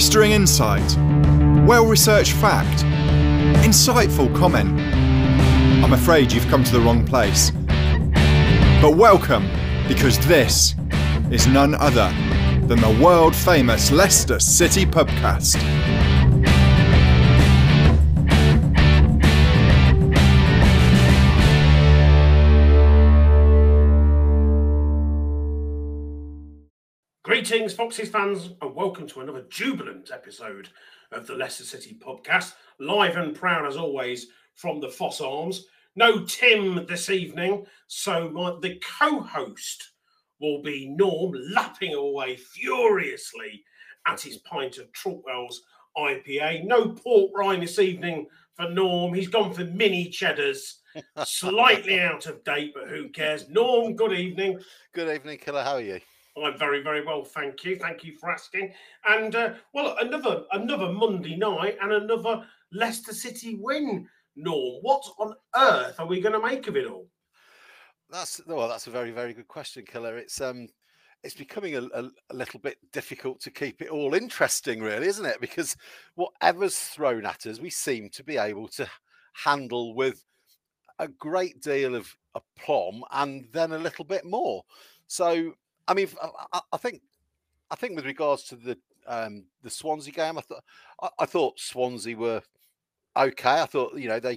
Blistering insight, well-researched fact, insightful comment. I'm afraid you've come to the wrong place. But welcome, because this is none other than the world-famous Leicester City Pubcast. Greetings, Foxes fans, and welcome to another jubilant episode of the Leicester City Pubcast. Live and proud, as always, from the Foss Arms. No Tim this evening, so the co-host will be Norm, lapping away furiously at his pint of Trotwell's IPA. No pork rind this evening for Norm. He's gone for mini cheddars. Slightly out of date, but who cares? Norm, good evening. Good evening, Killer. How are you? I'm very, very well, thank you. Thank you for asking. And, another Monday night and another Leicester City win, Norm. What on earth are we going to make of it all? That's a very, very good question, Killer. It's becoming a little bit difficult to keep it all interesting, really, isn't it? Because whatever's thrown at us, we seem to be able to handle with a great deal of aplomb and then a little bit more. So, I mean, I think with regards to the Swansea game, I thought Swansea were okay. I thought, you know, they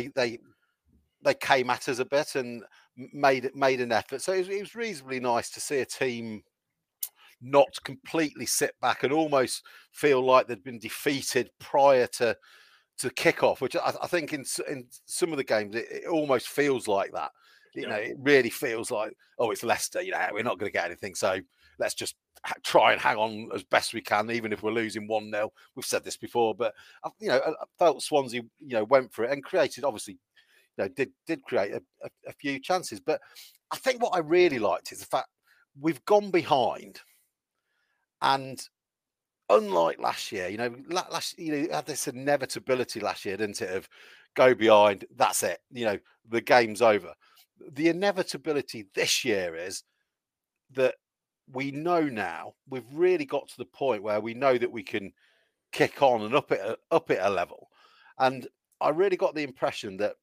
came at us a bit and made an effort. So it was reasonably nice to see a team not completely sit back and almost feel like they'd been defeated prior to kick-off, which I think in some of the games it almost feels like that. You know, it really feels like, oh, it's Leicester, you know, we're not going to get anything. So let's just try and hang on as best we can, even if we're losing 1-0. We've said this before, but, you know, I felt Swansea, you know, went for it and created, obviously, you know, did create a few chances. But I think what I really liked is the fact we've gone behind. And unlike last year, you know, had this inevitability last year, didn't it, of go behind, that's it, you know, the game's over. The inevitability this year is that we know now we've really got to the point where we know that we can kick on and up at a level. And I really got the impression that,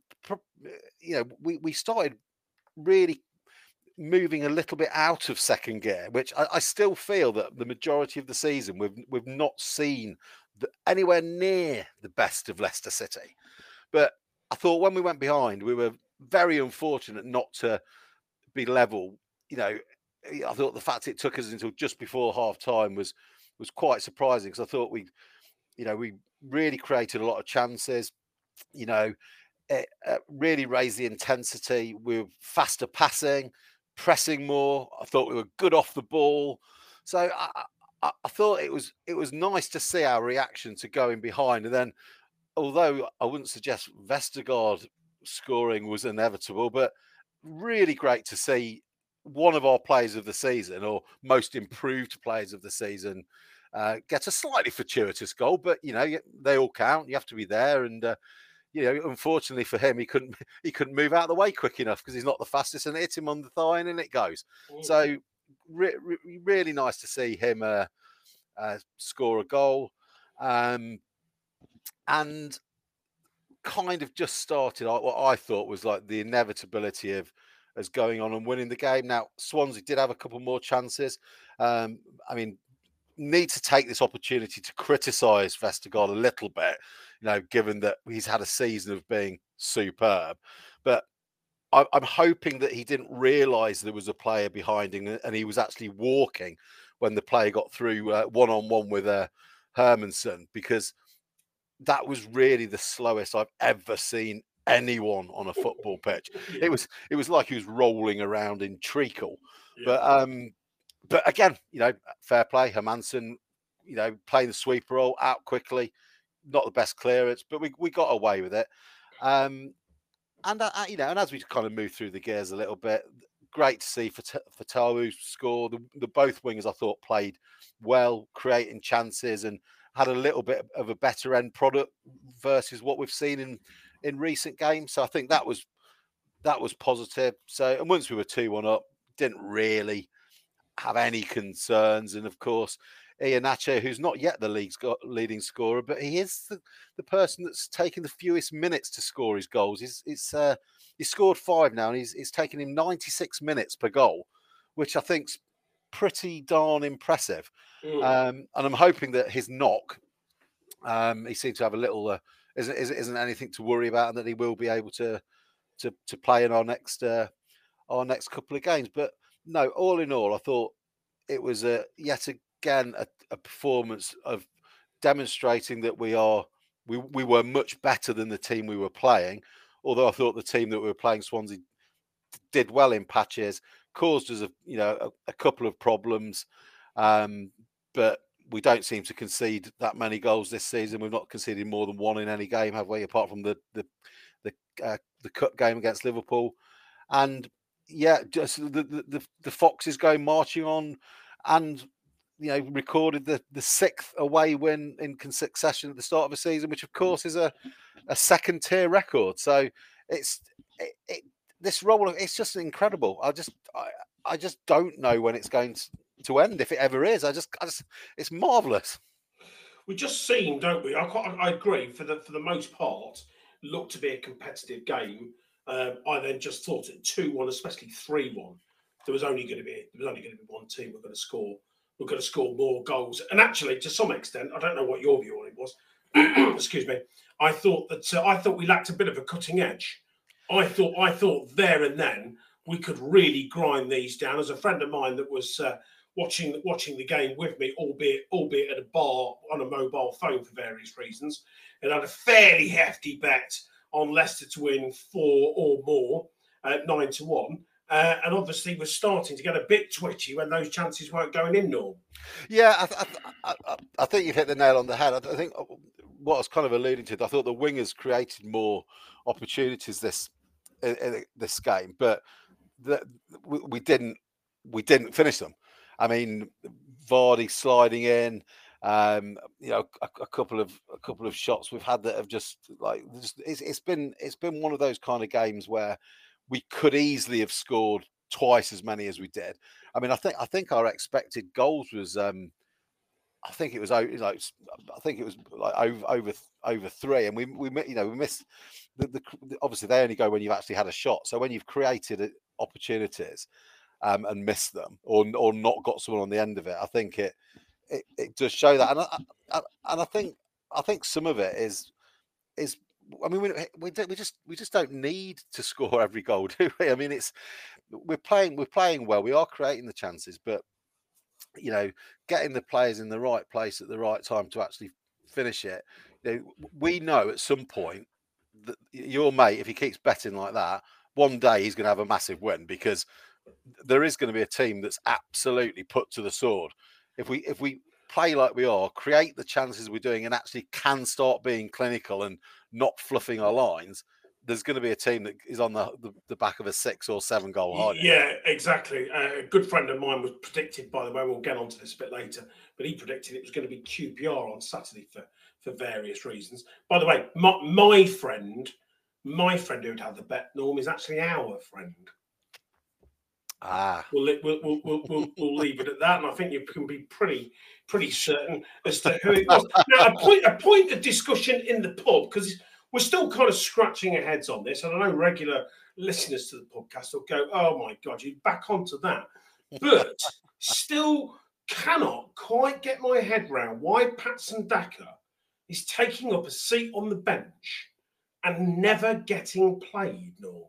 you know, we started really moving a little bit out of second gear, which I still feel that the majority of the season we've not seen anywhere near the best of Leicester City. But I thought when we went behind, we were very unfortunate not to be level. You know, I thought the fact it took us until just before half time was quite surprising, because I thought we really created a lot of chances. You know, it really raised the intensity. We were faster passing, pressing more. I thought we were good off the ball. So I thought it was nice to see our reaction to going behind. And then, although I wouldn't suggest Vestergaard scoring was inevitable, but really great to see one of our players of the season, or most improved players of the season, get a slightly fortuitous goal. But, you know, they all count. You have to be there. And, you know, unfortunately for him, he couldn't move out of the way quick enough because he's not the fastest, and it hit him on the thigh and in it goes. So really nice to see him score a goal. And kind of just started what I thought was like the inevitability of us going on and winning the game. Now, Swansea did have a couple more chances. I mean, need to take this opportunity to criticise Vestergaard a little bit, you know, given that he's had a season of being superb. But I'm hoping that he didn't realise there was a player behind him and he was actually walking when the player got through one-on-one with Hermansen, because that was really the slowest I've ever seen anyone on a football pitch. It was like he was rolling around in treacle. Yeah. But again, you know, fair play. Hermansen, you know, playing the sweeper role out quickly, not the best clearance, but we got away with it. And you know, and as we kind of move through the gears a little bit, great to see Fatawu score. The both wingers I thought played well, creating chances and had a little bit of a better end product versus what we've seen in recent games. So I think that was positive. So, and once we were 2-1 up, didn't really have any concerns. And of course, Iheanacho, who's not yet the league's leading scorer, but he is the person that's taken the fewest minutes to score his goals. He's scored 5 now, and it's taken him 96 minutes per goal, which I think's pretty darn impressive. And I'm hoping that his knock, he seems to have a little, isn't anything to worry about, and that he will be able to play in our next couple of games. But no, all in all, I thought it was yet again a performance of demonstrating that we were much better than the team we were playing. Although I thought the team that we were playing, Swansea, did well in patches, caused us a couple of problems, but we don't seem to concede that many goals this season. We've not conceded more than 1 in any game, have we? Apart from the cup game against Liverpool, and just the Foxes going marching on, and recorded the 6th away win in succession at the start of the season, which of course is a second tier record. So this role, it's just incredible. I just don't know when it's going to end, if it ever is. I just it's marvelous. We just seem, don't we? I agree. For the most part, looked to be a competitive game. I then just thought at 2-1, especially 3-1, there was only going to be one team we're going to score. We're going to score more goals. And actually, to some extent, I don't know what your view on it was. Excuse me. I thought we lacked a bit of a cutting edge. I thought there and then we could really grind these down. As a friend of mine that was watching the game with me, albeit at a bar on a mobile phone for various reasons, and had a fairly hefty bet on Leicester to win 4 or more at 9-1. And obviously was starting to get a bit twitchy when those chances weren't going in, Norm. Yeah, I think you've hit the nail on the head. I think what I was kind of alluding to, I thought the wingers created more opportunities this game, but we didn't finish them. I mean, Vardy sliding in, a couple of shots we've had that have it's been one of those kind of games where we could easily have scored twice as many as we did. I mean, I think our expected goals was I think it was over 3, and we missed obviously they only go when you've actually had a shot. So when you've created opportunities and missed them, or not got someone on the end of it, I think it does show that. And I think some of it is. I mean, we just don't need to score every goal, do we? I mean, we're playing well. We are creating the chances, but getting the players in the right place at the right time to actually finish it. We know at some point that your mate, if he keeps betting like that, one day he's going to have a massive win, because there is going to be a team that's absolutely put to the sword. If we play like we are, create the chances we're doing, and actually can start being clinical and not fluffing our lines, there's going to be a team that is on the back of a 6 or 7 goal hiding. Yeah, exactly. A good friend of mine was predicted, by the way, we'll get onto this a bit later, but he predicted it was going to be QPR on Saturday for various reasons. By the way, my friend who'd had the bet, Norm, is actually our friend. We'll leave it at that, and I think you can be pretty certain as to who it was. Now, a point of discussion in the pub, because we're still kind of scratching our heads on this, and I know regular listeners to the podcast will go, "Oh my God, you're back onto that," but still cannot quite get my head round why Patson Daka is taking up a seat on the bench and never getting played. No.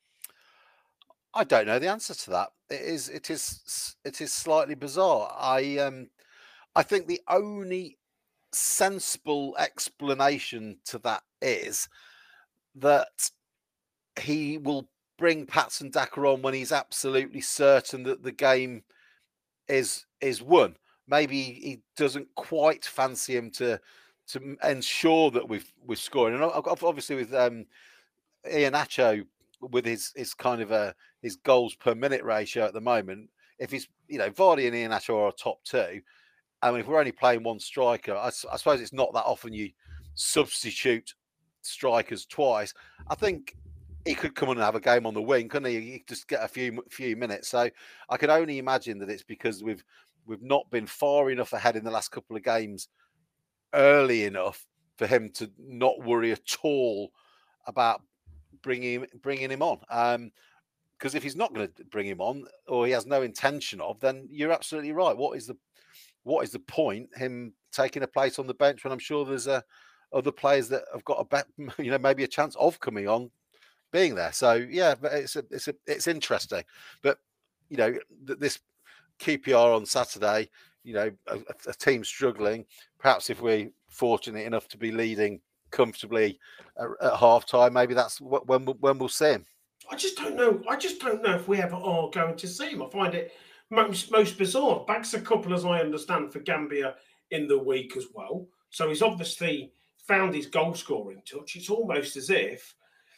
I don't know the answer to that. It is slightly bizarre. I think the only sensible explanation to that is that he will bring Patson Daka on when he's absolutely certain that the game is won. Maybe he doesn't quite fancy him to ensure that we're scoring. And obviously with Iheanacho, with his kind of his goals per minute ratio at the moment, if he's Vardy and Iheanacho are our top 2. I mean, if we're only playing one striker, I suppose it's not that often you substitute strikers twice. I think he could come on and have a game on the wing, couldn't he? He could just get a few minutes. So I can only imagine that it's because we've we've not been far enough ahead in the last couple of games early enough for him to not worry at all about bringing him on. Because if he's not going to bring him on, or he has no intention of, then you're absolutely right. What is the point him taking a place on the bench when I'm sure there's other players that have got a bet, maybe a chance of coming on, being there. So yeah, but it's interesting. But this QPR on Saturday, a team struggling. Perhaps if we're fortunate enough to be leading comfortably at half time, maybe that's when we'll see him. I just don't know. I just don't know if we ever are going to see him. I find it most bizarre. Bags a couple, as I understand, for Gambia in the week as well. So he's obviously found his goal scoring touch. It's almost as if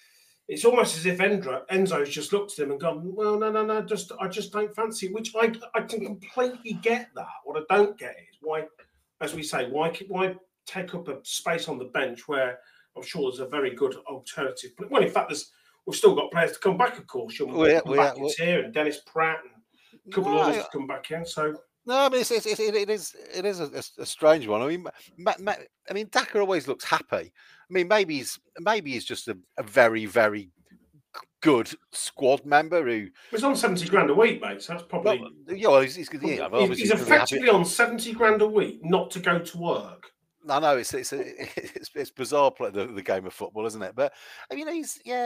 Enzo's just looked at him and gone, well, no, I just don't fancy it, which I can completely get that. What I don't get is why, as we say, why take up a space on the bench where I'm sure there's a very good alternative. Well, in fact, we've still got players to come back, of course. It's here, and Dennis Pratt and a couple of others to come back in. So no, I mean it is a strange one. I mean, Daka always looks happy. I mean, maybe he's just a very, very good squad member who he's on 70 grand a week, mate. So that's probably he's effectively on 70 grand a week not to go to work. I know it's bizarre the game of football, isn't it? But I mean,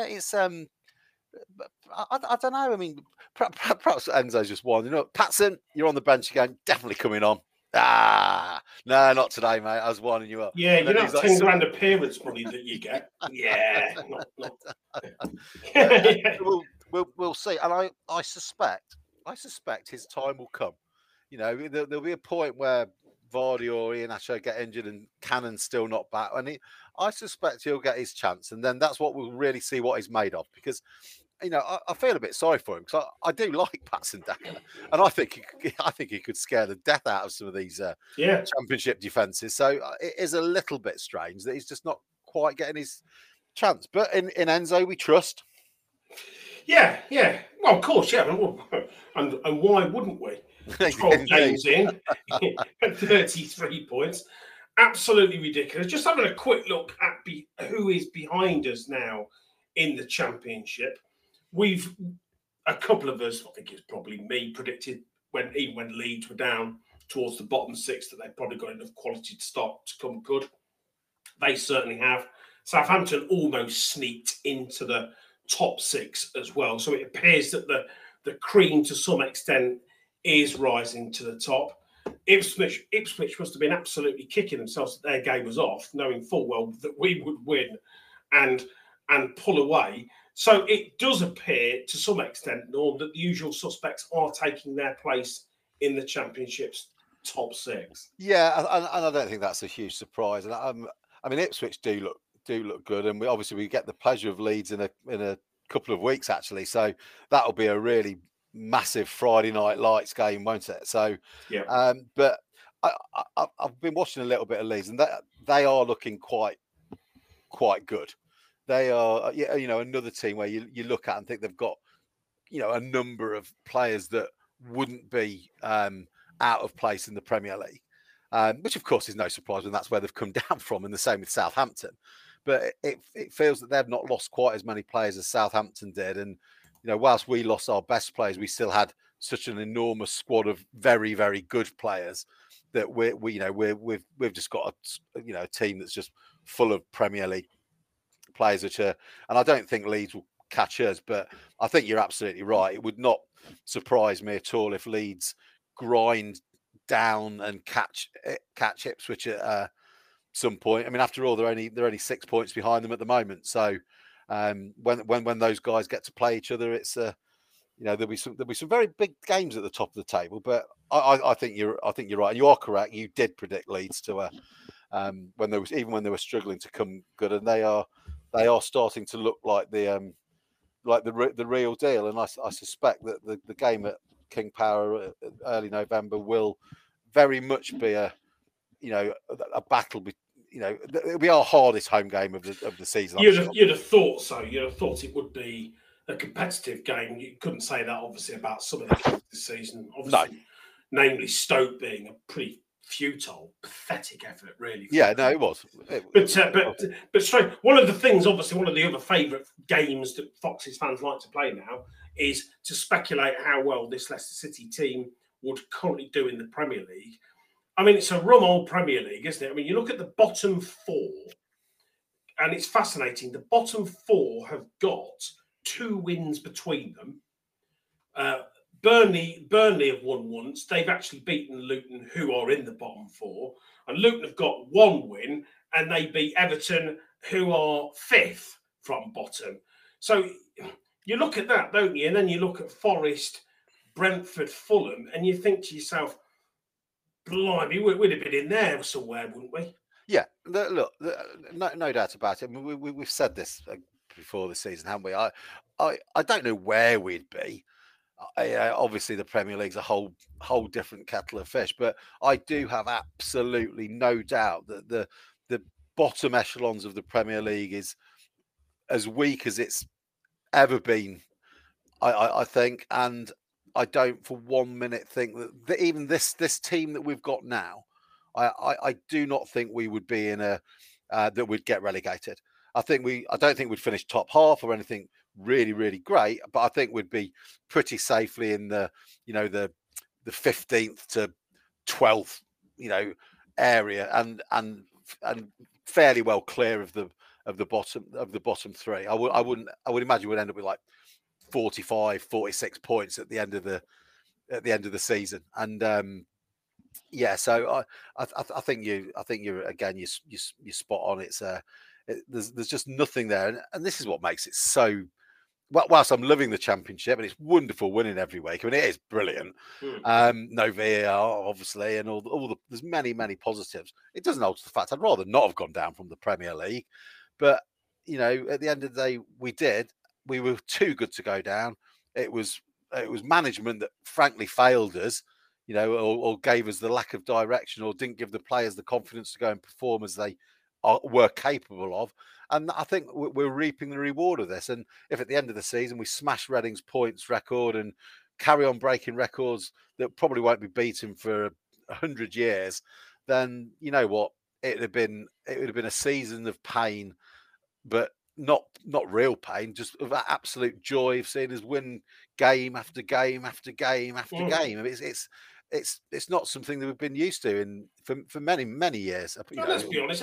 I don't know. I mean, perhaps Enzo's just winding up. Patson, you're on the bench again. Definitely coming on. No, not today, mate. I was winding you up. Yeah, you know, 10 grand appearance money that you get. Yeah, We'll see. And I suspect his time will come. There'll be a point where Vardy or Iheanacho get injured and Cannon's still not back. And I suspect he'll get his chance. And then that's what we'll really see what he's made of. Because, I feel a bit sorry for him because I do like Patson Daka. And I think he could scare the death out of some of these championship defences. So it is a little bit strange that he's just not quite getting his chance. But in Enzo, we trust. Yeah. Well, of course, yeah. And why wouldn't we? 12 games in, 33 points. Absolutely ridiculous. Just having a quick look at who is behind us now in the championship. A couple of us, I think it's probably me, predicted when Leeds were down towards the bottom six that they've probably got enough quality to start to come good. They certainly have. Southampton almost sneaked into the top six as well. So it appears that the cream to some extent is rising to the top. Ipswich must have been absolutely kicking themselves that their game was off, knowing full well that we would win and pull away. So it does appear to some extent, Norm, that the usual suspects are taking their place in the Championship's top six. Yeah, and I don't think that's a huge surprise. And I mean, Ipswich do look good, and we get the pleasure of Leeds in a couple of weeks actually. So that'll be a really massive Friday night lights game, won't it? So yeah. But I've been watching a little bit of Leeds, and they are looking quite good. They are, another team where you look at and think they've got, a number of players that wouldn't be out of place in the Premier League, which of course is no surprise when that's where they've come down from, and the same with Southampton. But it feels that they've not lost quite as many players as Southampton did, and whilst we lost our best players, we still had such an enormous squad of very, very good players that we've just got a team that's just full of Premier League players, and I don't think Leeds will catch us, but I think you're absolutely right. It would not surprise me at all if Leeds grind down and catch Ipswich at some point. I mean, after all, they're only 6 points behind them at the moment. So when those guys get to play each other, it's there'll be some very big games at the top of the table. But I think you're right, and you are correct. You did predict Leeds to when they were struggling to come good, and they are starting to look like the real deal. And I suspect that the game at King Power early November will very much be a battle. It'll be our hardest home game of the season. You'd have thought so. You'd have thought it would be a competitive game. You couldn't say that obviously about some of the games this season. Obviously, namely Stoke being a pretty futile, pathetic effort, really. Yeah, no, it was. But straight. One of the things, obviously, one of the other favourite games that Foxes fans like to play now is to speculate how well this Leicester City team would currently do in the Premier League. I mean, it's a rum old Premier League, isn't it? I mean, you look at the bottom four, and it's fascinating. The bottom four have got 2 wins between them. Burnley have won once. They've actually beaten Luton, who are in the bottom four. And Luton have got 1 win, and they beat Everton, who are 5th from bottom. So you look at that, don't you? And then you look at Forest, Brentford, Fulham, and you think to yourself, blimey, we'd have been in there somewhere, wouldn't we? Yeah, look, no doubt about it. I mean, we've said this before the season, haven't we? I don't know where we'd be. Obviously, the Premier League's a whole different kettle of fish, but I do have absolutely no doubt that the bottom echelons of the Premier League is as weak as it's ever been. I think, and I don't for 1 minute think that even this team that we've got now, I do not think we would be in that we'd get relegated. I don't think we'd finish top half or anything really, really great, but I think we'd be pretty safely in the 15th to 12th, area and fairly well clear of the bottom 3. I would imagine we'd end up with like 45, 46 points at the end of the season. And yeah, so I think you're again you're spot on. It's there's just nothing there, and this is what makes it so. Whilst I'm loving the Championship and it's wonderful winning every week, I mean, it is brilliant. No VAR, obviously, and there's many positives. It doesn't alter the fact I'd rather not have gone down from the Premier League, but at the end of the day, we were too good to go down. It was management that frankly failed us, or gave us the lack of direction, or didn't give the players the confidence to go and perform as they were capable of. And I think we're reaping the reward of this. And if at the end of the season we smash Reading's points record and carry on breaking records that probably won't be beaten for 100 years, then you know what? It would have been a season of pain, but not real pain, just of absolute joy of seeing us win game after game after game after game. I mean, it's not something that we've been used to for many years. Let's be honest.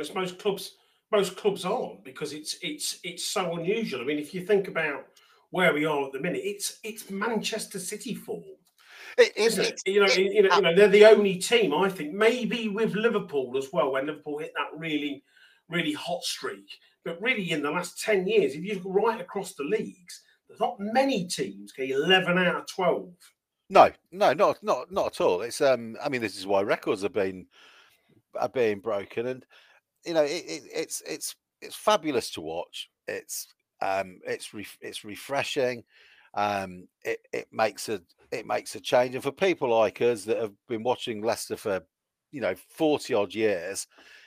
Most clubs aren't, because it's so unusual. I mean, if you think about where we are at the minute, it's Manchester City form. Isn't it? They're the only team, I think, maybe with Liverpool as well, when Liverpool hit that really, really hot streak. But really, in the last 10 years, if you look right across the leagues, there's not many teams get 11 out of 12. No, not at all. It's I mean, this is why records are being broken, and it's fabulous to watch. It's refreshing. It makes a change, and for people like us that have been watching Leicester for 40 odd years,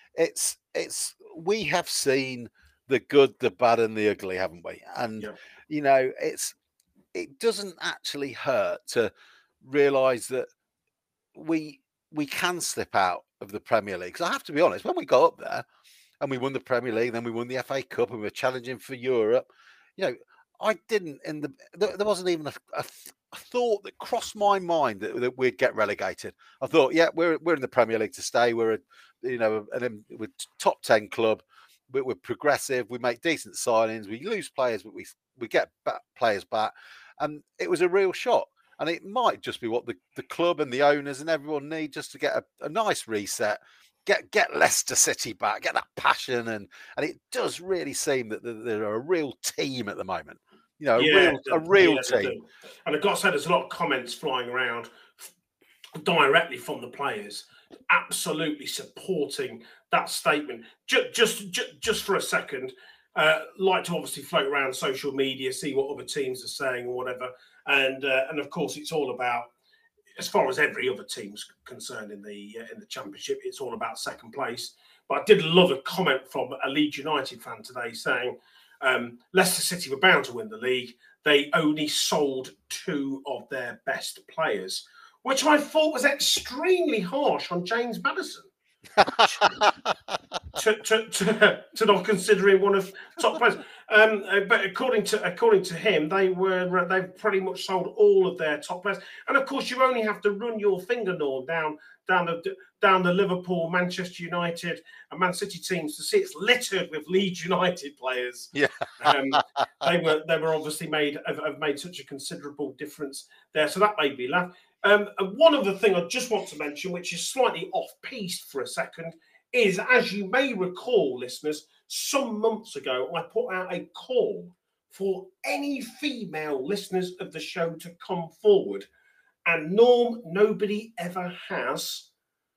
we have seen the good, the bad, and the ugly, haven't we? And it doesn't actually hurt to realise that we can slip out of the Premier League. Because I have to be honest, when we got up there and we won the Premier League, then we won the FA Cup and we were challenging for Europe, I didn't there wasn't even a thought that crossed my mind that we'd get relegated. I thought, yeah, we're in the Premier League to stay. We're we're top 10 club. We're progressive. We make decent signings. We lose players, but we get players back, and it was a real shot. And it might just be what the club and the owners and everyone need, just to get a nice reset, get Leicester City back, get that passion, and it does really seem that they're a real team at the moment. A real team. And I've got to say, there's a lot of comments flying around directly from the players, absolutely supporting that statement. Just for a second, like to obviously float around social media, see what other teams are saying or whatever. And of course, it's all about, as far as every other team's concerned in the Championship, it's all about second place. But I did love a comment from a Leeds United fan today saying Leicester City were bound to win the league. They only sold 2 of their best players. which I thought was extremely harsh on James Maddison. to not consider him one of top players. But according to him, they've pretty much sold all of their top players. And of course, you only have to run your finger, Norm, down the Liverpool, Manchester United, and Man City teams to see it's littered with Leeds United players. Yeah, they were obviously have made such a considerable difference there. So that made me laugh. One other thing I just want to mention, which is slightly off-piste for a second, is, as you may recall, listeners, some months ago, I put out a call for any female listeners of the show to come forward. And Norm, nobody ever has,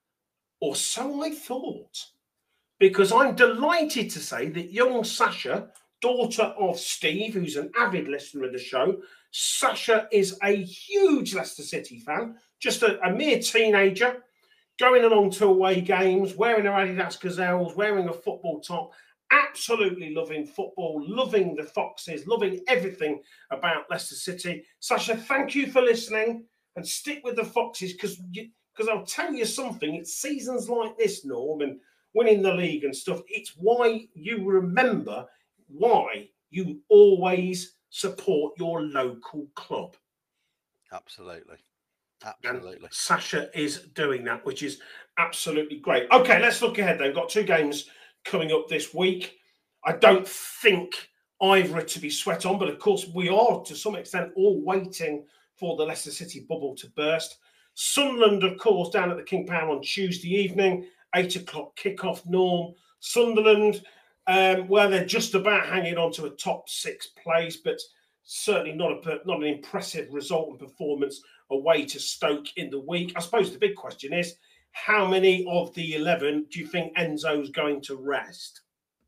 or so I thought, because I'm delighted to say that young Sasha, daughter of Steve, who's an avid listener of the show, Sasha is a huge Leicester City fan, just a mere teenager, going along to away games, wearing her Adidas Gazelles, wearing a football top, absolutely loving football, loving the Foxes, loving everything about Leicester City. Sasha, thank you for listening, and stick with the Foxes, because I'll tell you something, it's seasons like this, Norm, and winning the league and stuff, it's why you remember why you always support your local club. Absolutely. And Sasha is doing that, which is absolutely great. Okay, let's look ahead then. We've got 2 games coming up this week. I don't think either are to be sweat on, but of course we are to some extent all waiting for the Leicester City bubble to burst. Sunderland, of course, down at the King Power on Tuesday evening, 8 o'clock kickoff, Norm. Sunderland, where they're just about hanging on to a top 6 place, but certainly not an impressive result and performance away to Stoke in the week. I suppose the big question is, how many of the 11 do you think Enzo's going to rest?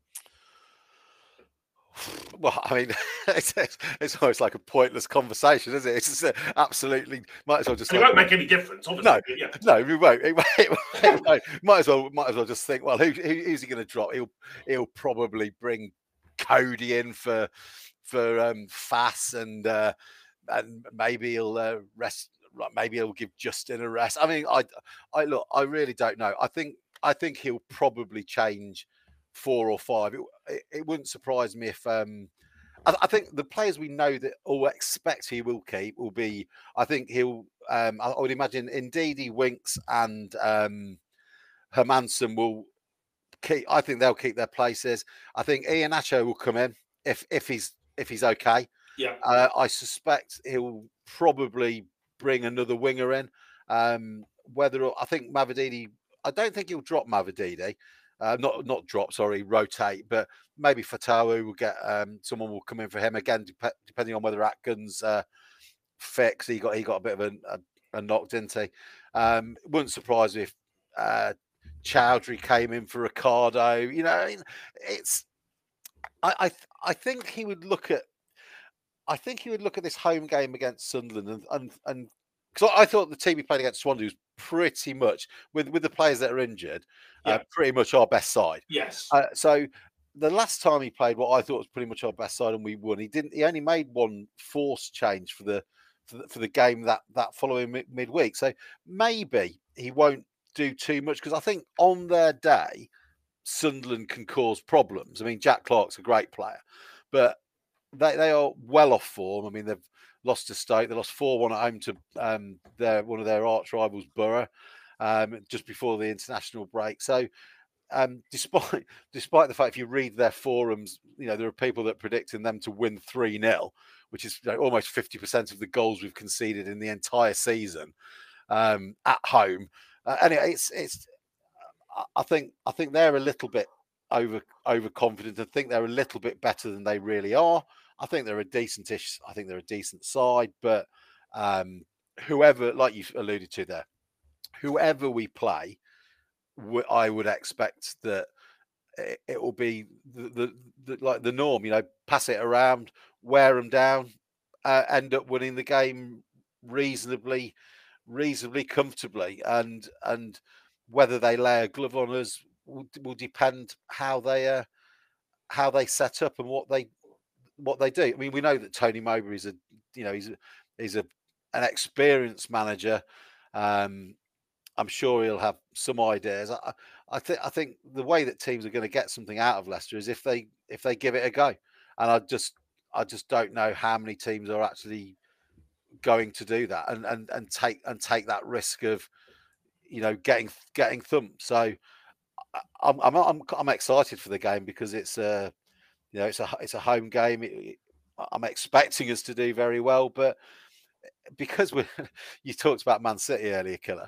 Well, I mean, it's almost like a pointless conversation, isn't it? It's just absolutely, might as well just. It won't make any difference, obviously. No, it won't. It won't. Might as well just think. Well, who's he going to drop? He'll probably bring Cody in for Fass, and maybe he'll rest. Maybe he'll give Justin a rest. I mean, I really don't know. I think he'll probably change 4 or 5. It wouldn't surprise me if I think the players we know that or expect he will keep will be. I think he'll. I would imagine Ndidi, Winks, and Hermansen will keep. I think they'll keep their places. I think Iheanacho will come in if he's okay. Yeah. I suspect he'll probably bring another winger in. I think Mavididi. I don't think he'll drop Mavididi. Not drop, sorry, rotate, but maybe Fatawu will get someone will come in for him again, depending on whether Atkins fits. He got a bit of a knock, didn't he? Wouldn't surprise me if Chowdhury came in for Ricardo. You know, it's. I think he would look at. I think he would look at this home game against Sunderland and because I thought the team he played against Swansea was pretty much with the players that are injured, pretty much our best side. Yes. So the last time he played, what I thought was pretty much our best side, and we won. He only made one forced change for the game that following midweek. So maybe he won't do too much because I think on their day, Sunderland can cause problems. I mean, Jack Clark's a great player, but they are well off form. I mean, they've lost to Stoke. They lost 4-1 at home to one of their arch rivals, Borough, just before the international break. So, despite the fact, if you read their forums, you know there are people that are predicting them to win 3-0, which is almost 50% of the goals we've conceded in the entire season at home. Anyway, it's. I think they're a little bit overconfident. I think they're a little bit better than they really are. I think they're a decentish. I think they're a decent side, but whoever, like you alluded to there, whoever we play, I would expect that it will be like the norm. You know, pass it around, wear them down, end up winning the game reasonably comfortably, and whether they lay a glove on us will depend how they set up and what they do. I mean, we know that Tony Mowbray is an experienced manager. I'm sure he'll have some ideas. I think the way that teams are going to get something out of Leicester is if they give it a go, and I just don't know how many teams are actually going to do that and take that risk of getting thumped. So I'm excited for the game because it's it's a home game. I'm expecting us to do very well, but because you talked about Man City earlier, Killer.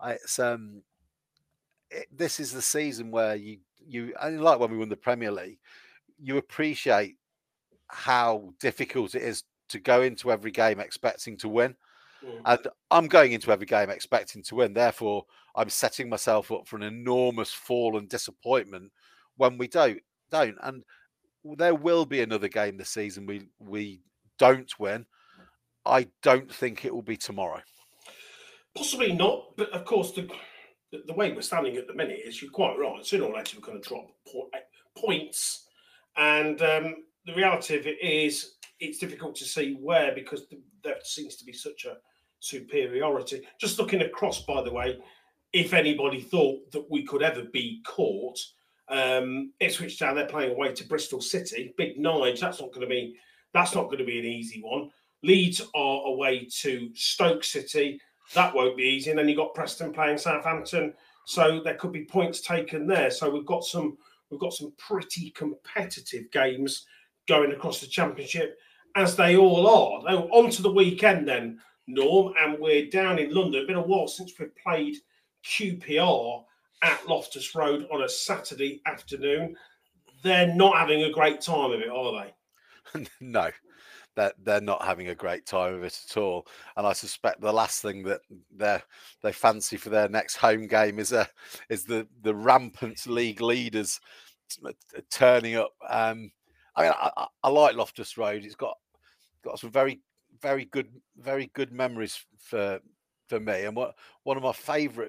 This is the season where you and like when we won the Premier League, you appreciate how difficult it is to go into every game expecting to win. And I'm going into every game expecting to win. Therefore, I'm setting myself up for an enormous fall and disappointment when we don't. And there will be another game this season we don't win. I don't think it will be tomorrow. Possibly not, but of course the way we're standing at the minute is, you're quite right. Sooner or later we're going to drop points, and the reality of it is it's difficult to see where, because there seems to be such a superiority. Just looking across, by the way, if anybody thought that we could ever be caught, Ipswich Town, they're playing away to Bristol City. Big Nige, that's not going to be an easy one. Leeds are away to Stoke City. That won't be easy. And then you've got Preston playing Southampton. So there could be points taken there. So we've got some pretty competitive games going across the Championship, as they all are. Now, on to the weekend then, Norm, and we're down in London. It's been a while since we've played QPR at Loftus Road on a Saturday afternoon. They're not having a great time of it, are they? No. They're not having a great time of it at all, and I suspect the last thing that they fancy for their next home game is the rampant league leaders turning up. I mean, I like Loftus Road. It's got some very good memories for me, and one of my favourite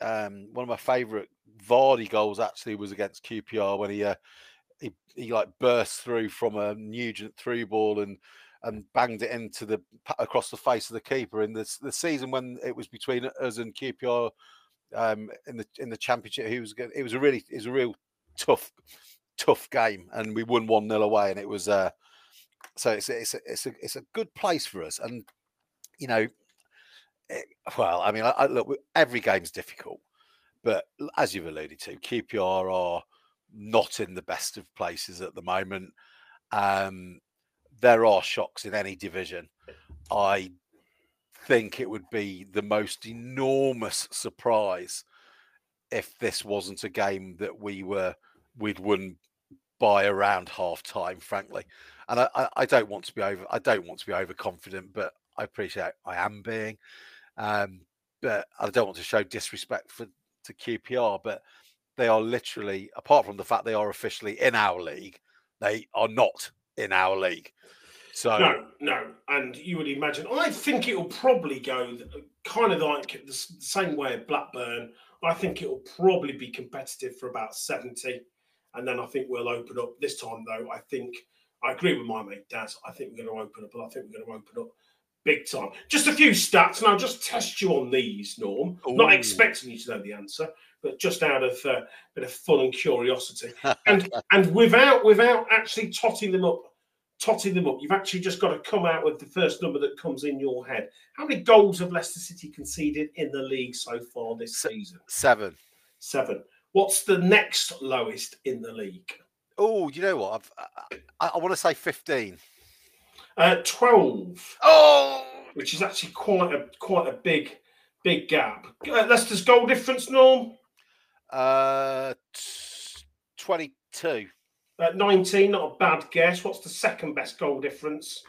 Vardy goals actually was against QPR when he like burst through from a Nugent through ball and banged it across the face of the keeper in the season when it was between us and QPR in the Championship. It was a real tough game, and we won 1-0 away, and it was so it's a good place for us. And look, every game's difficult, but as you've alluded to, QPR are not in the best of places at the moment. There are shocks in any division. I think it would be the most enormous surprise if this wasn't a game that we'd won by around half time, frankly. And I don't want to be overconfident, but I appreciate I am being. But I don't want to show disrespect to QPR, but they are literally, apart from the fact they are officially in our league, they are not in our league. So no, and you would imagine. I think it will probably go kind of like the same way of Blackburn. I think it will probably be competitive for about 70, and then I think we'll open up. This time, though, I agree with my mate Daz. I think we're going to open up, but I think we're going to open up big time. Just a few stats, and I'll just test you on these, Norm. Ooh. Not expecting you to know the answer, but just out of a bit of fun and curiosity, and without actually totting them up, you've actually just got to come out with the first number that comes in your head. How many goals have Leicester City conceded in the league so far this season? 7. What's the next lowest in the league? Oh, you know what? I want to say 15. 12. Oh, which is actually quite a big gap. Leicester's goal difference, Norm? 22. 19, not a bad guess. What's the second best goal difference?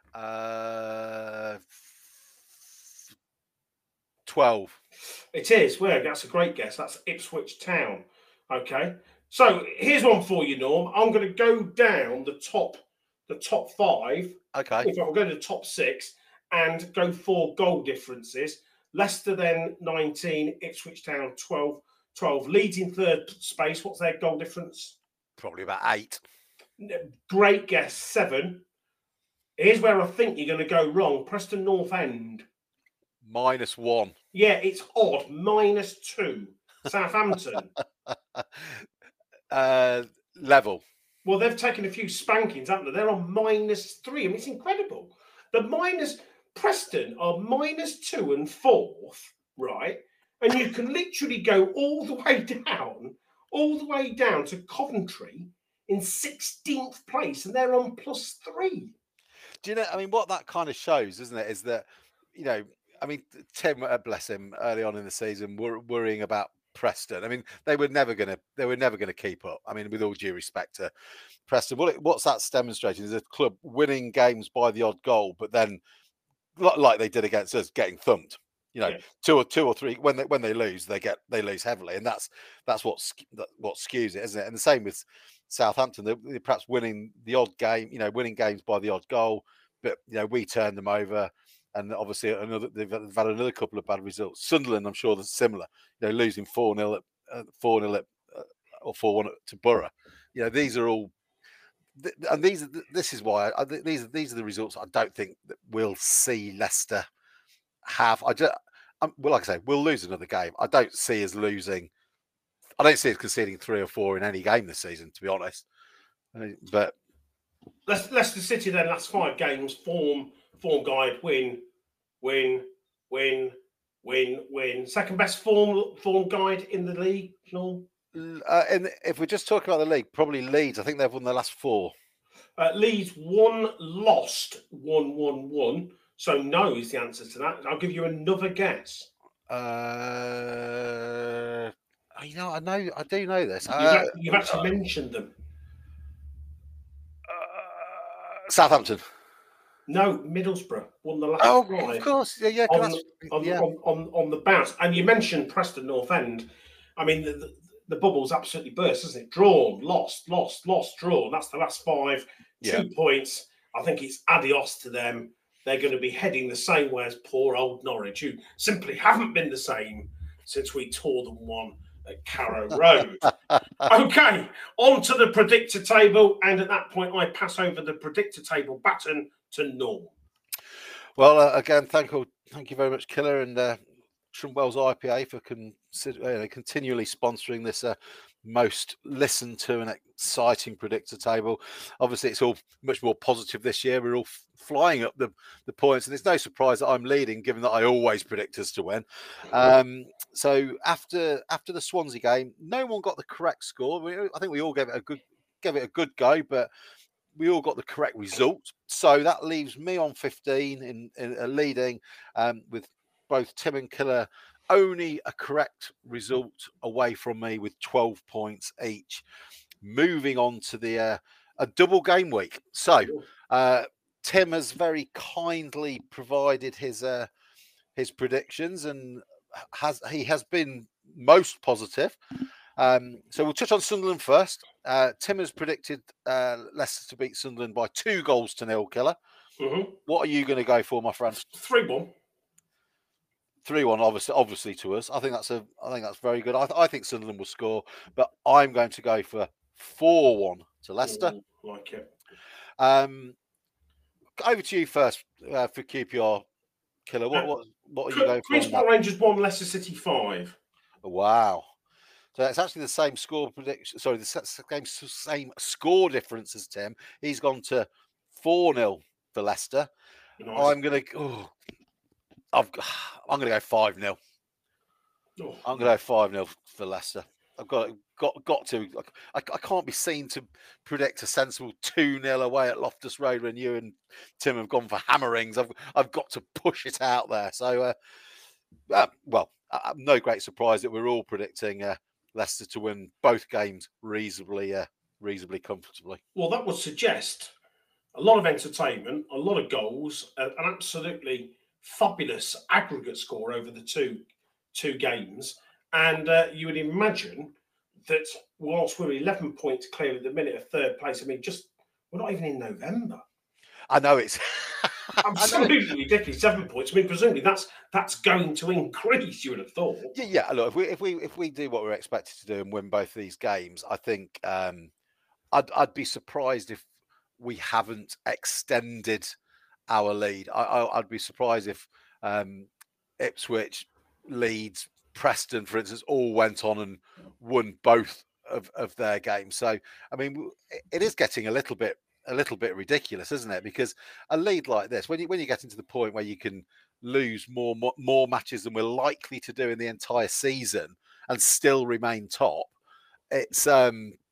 12. It is. Well, that's a great guess. That's Ipswich Town. Okay. So here's one for you, Norm. I'm going to go down the top 5. Okay. In fact, I'll go to the top 6 and go for goal differences. Leicester then 19, Ipswich Town 12. Leeds in third space. What's their goal difference? Probably about 8. Great guess, 7. Here's where I think you're going to go wrong. Preston North End. -1. Yeah, it's odd. -2. Southampton. Level. Well, they've taken a few spankings, haven't they? They're on -3. I mean, it's incredible. Preston are -2 and 4th, right? And you can literally go all the way down to Coventry in 16th place, and they're on +3. Do you know? I mean, what that kind of shows, isn't it, is that, you know, I mean, Tim, bless him, early on in the season, worrying about Preston. I mean, they were never going to keep up. I mean, with all due respect to Preston, what's that's demonstrating is a club winning games by the odd goal, but then, like they did against us, getting thumped. You know, yeah. two or three when they lose, they lose heavily, and that's what skews it, isn't it? And the same with Southampton. They're perhaps winning the odd game, you know, winning games by the odd goal, but you know, we turned them over. And obviously, they've had another couple of bad results. Sunderland, I'm sure, that's similar. You know, losing 4-0 or 4-1 to Borough. You know, these are all, and this is why these are the results I don't think that we'll see Leicester have. Well, like I say, we'll lose another game. I don't see us conceding 3 or 4 in any game this season, to be honest. But Leicester City, then, last 5 games, form guide, win. Second best form guide in the league, Sean? And if we're just talking about the league, probably Leeds. I think they've won the last 4. Leeds won, lost, 1-1-1. So no is the answer to that. I'll give you another guess. You know, I do know this. You've actually mentioned them. Southampton. No, Middlesbrough won the last 5. Of course, yeah. On the bounce, and you mentioned Preston North End. I mean, the bubble's absolutely burst, isn't it? Drawn, lost, drawn. That's the last 5. 2 points. I think it's adios to them. They're going to be heading the same way as poor old Norwich, who simply haven't been the same since we tore them one at Carrow Road. Okay, on to the predictor table, and at that point, I pass over the predictor table baton to Norm. Well, again, thank you very much, Killer, and Shrimpwell's IPA for continually sponsoring this most listened to and exciting predictor table. Obviously, it's all much more positive this year. We're all flying up the points, and it's no surprise that I'm leading, given that I always predict us to win. So after the Swansea game, no one got the correct score. I think we all gave it a good go, but we all got the correct result. So that leaves me on 15 in leading, with both Tim and Killer only a correct result away from me with 12 points each. Moving on to the a double game week. So Tim has very kindly provided his predictions, and he has been most positive. So we'll touch on Sunderland first. Tim has predicted Leicester to beat Sunderland by 2-0, Killer. Mm-hmm. What are you going to go for, my friend? 3-1. 3-1, obviously to us. I think that's very good. I think Sunderland will score, but I'm going to go for 4-1 to Leicester. Like it. Over to you first for QPR, Killer. What are you going for? Queen's Park Rangers 1, Leicester City 5. Wow. So it's actually the same score prediction. Sorry, the same score difference as Tim. He's gone to 4-0 for Leicester. Nice. I'm gonna go 5-0. Oh. I'm gonna go 5-0 for Leicester. I've got to. I can't be seen to predict a sensible 2-0 away at Loftus Road when you and Tim have gone for hammerings. I've got to push it out there. So, no great surprise that we're all predicting Leicester to win both games reasonably comfortably. Well, that would suggest a lot of entertainment, a lot of goals, an absolutely fabulous aggregate score over the two games. And you would imagine that whilst we're 11 points clear at the minute of third place, I mean, we're not even in November. I know it's absolutely ridiculous. 7 points. I mean, presumably that's going to increase. You would have thought. Yeah. Look, if we do what we're expected to do and win both these games, I think I'd be surprised if we haven't extended our lead. I'd be surprised if Ipswich, Leeds, Preston, for instance, all went on and won both of their games. So, I mean, it is getting a little bit ridiculous, isn't it? Because a lead like this, when you get into the point where you can lose more matches than we're likely to do in the entire season and still remain top, it's a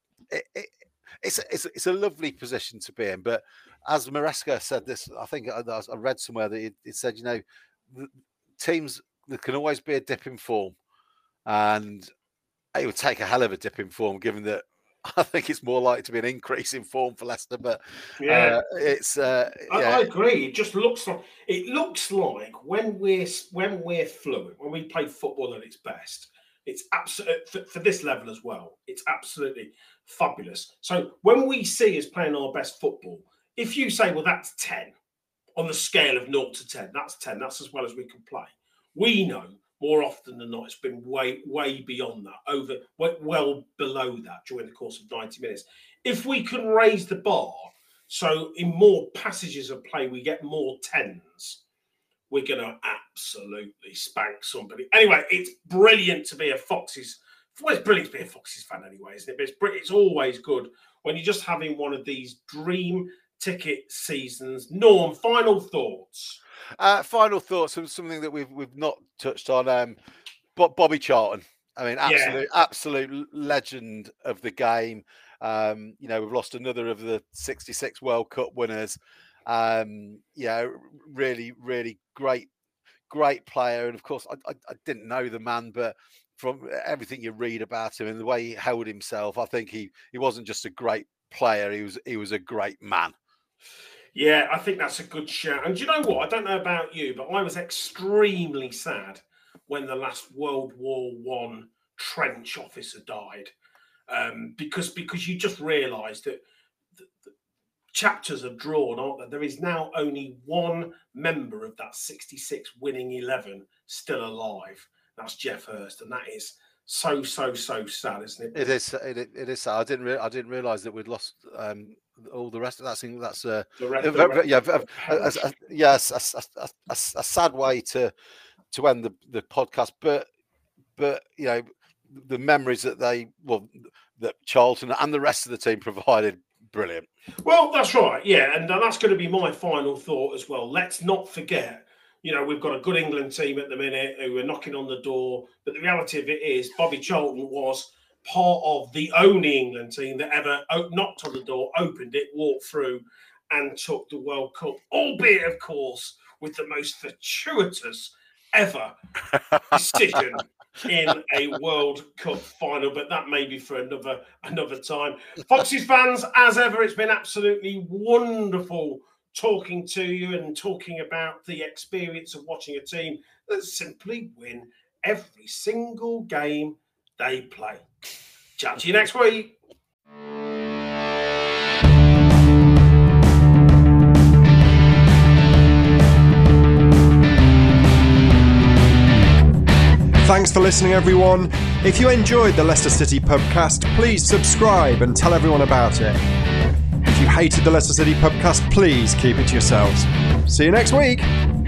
lovely position to be in. But as Maresca said this, I think I read somewhere that it said, you know, teams, there can always be a dip in form, and it would take a hell of a dip in form, given that I think it's more likely to be an increase in form for Leicester. But yeah, I agree. It just looks like when we're fluent, when we play football at its best, it's absolutely for this level as well. It's absolutely fabulous. So when we see us playing our best football, if you say, well, that's 10 on the scale of 0 to 10, that's 10. That's as well as we can play. We know more often than not, it's been way beyond that, well below that during the course of 90 minutes. If we can raise the bar, so in more passages of play, we get more 10s, we're going to absolutely spank somebody. Anyway, it's brilliant to be a Foxes. Well, it's brilliant to be a Foxes fan anyway, isn't it? But it's always good when you're just having one of these dream ticket seasons. Norm, final thoughts? Final thoughts on something that we've not touched on. Bobby Charlton. I mean, absolute legend of the game. You know, we've lost another of the 66 World Cup winners. Really, really great player. And of course, I didn't know the man, but from everything you read about him and the way he held himself, I think he wasn't just a great player. He was a great man. Yeah, I think that's a good shout. And do you know what? I don't know about you, but I was extremely sad when the last World War I trench officer died, because you just realise that the chapters are drawn, aren't there? There is now only one member of that 66 winning 11 still alive. That's Geoff Hurst, and that is so sad, isn't it? It is sad. I didn't realise that we'd lost all the rest of that thing. That's a sad way to end the podcast. But you know, the memories that Charlton and the rest of the team provided, brilliant. Well, that's right. Yeah, and that's going to be my final thought as well. Let's not forget. You know, we've got a good England team at the minute who are knocking on the door. But the reality of it is Bobby Charlton was part of the only England team that ever knocked on the door, opened it, walked through and took the World Cup, albeit, of course, with the most fortuitous ever decision in a World Cup final. But that may be for another time. Foxes fans, as ever, it's been absolutely wonderful talking to you and talking about the experience of watching a team that simply win every single game they play. Chat to you next week. Thanks for listening, everyone. If you enjoyed the Leicester City Pubcast, please subscribe and tell everyone about it. If you hated the Leicester City Pubcast, please keep it to yourselves. See you next week.